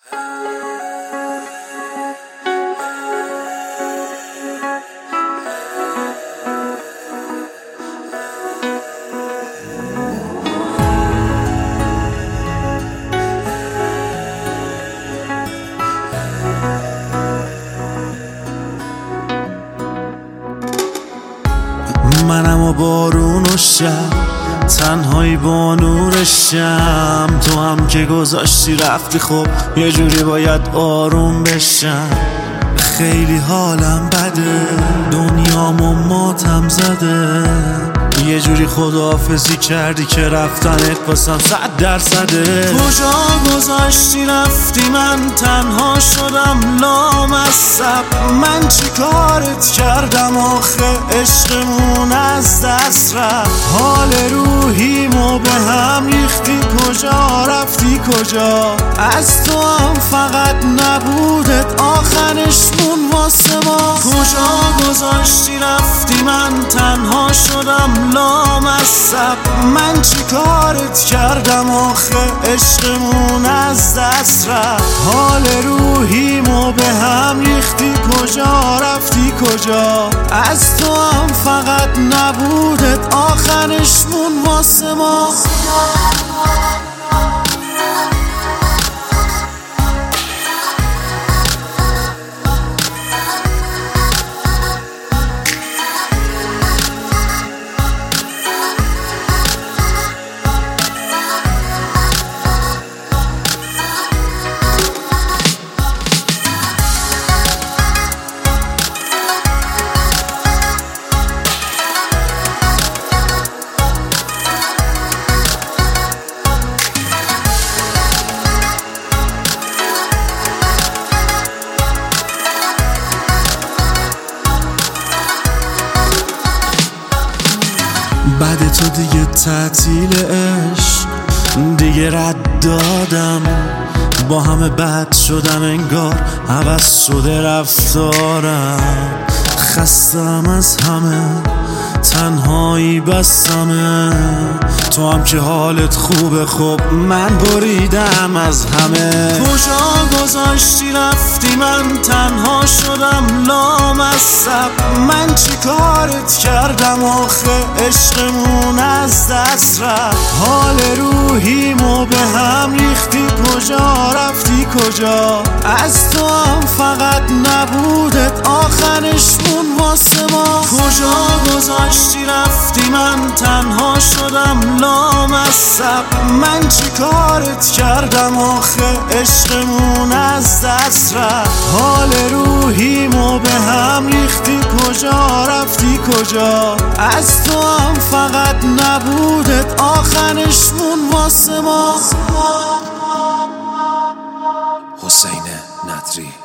منم و بارون و شب تنهایی با نور شم، تو هم که گذاشتی رفتی، خب یه جوری باید آروم بشم. خیلی حالم بده، دنیامو ماتم زده، یه جوری خداحافظی کردی که رفتنت واسم 100%. کجا گذاشتی رفتی، من تنها شدم لامصب. من چی کارت کردم آخه عشقمون از دست رفت. حال روحیمو به هم ریختی، کجا رفتی کجا؟ از تو هم فقط نبودت آخرشمون واسه ما. کجا گذاشتی رفتی، من تنها شدم لامصب. من چی کارت کردم آخه عشقمون از دست رفت. حال روحیمو به هم ریختی، کجا رفتی کجا؟ از تو هم فقط نبودت آخرشمون واسه ما. بعد تو دیگه تعطیل عشق دیگه رد دادم، با همه بد شدم انگار عوض شده رفتارم. خستم از همه، تنهایی بسمه، تو هم که حالت خوبه، خب من بریدم از همه. کجا گذاشتی رفتی، من تنها شدم لامصب. من چی کارت کردم آخه عشقمون از دست رفت. حال روحیمو به هم ریختی، کجا رفتی کجا؟ از تو هم فقط نبودت آخرشمون واسه ما. کجا گذاشتی رفتی، من تنها شدم لامصب. من چی کارت کردم آخه عشقمون از دست رفت. حال روحیمو به هم ریختی، کجا رفتی کجا؟ از تو هم فقط نبودت آخرشمون واسه ما. حسین ندری.